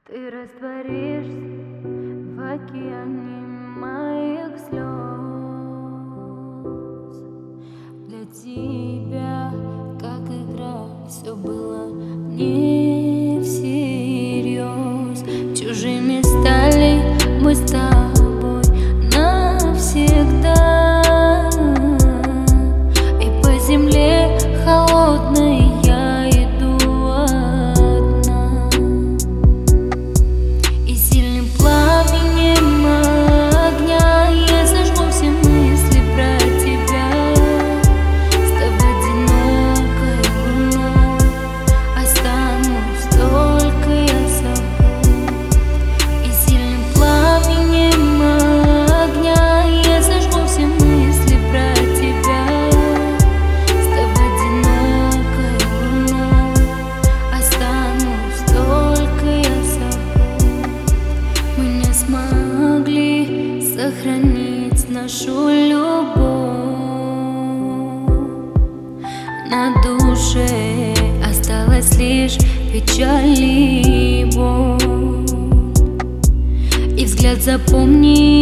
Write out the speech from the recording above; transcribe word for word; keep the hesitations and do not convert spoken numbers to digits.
Ты растворишься в океане моих слез. Для тебя, как игра, все было не всерьез. Чужими стали мы с тобой навсегда, и по земле холодной я иду одна. И сильным пламенем огня я зажгу все мысли про тебя. Став одинокой луной останусь только я собой. И сильным пламенем огня я зажгу все мысли про тебя. Став одинокой луной останусь только я собой. Мы не смогли сохранить нашу любовь. На душе осталась лишь печаль и боль. И взгляд запомни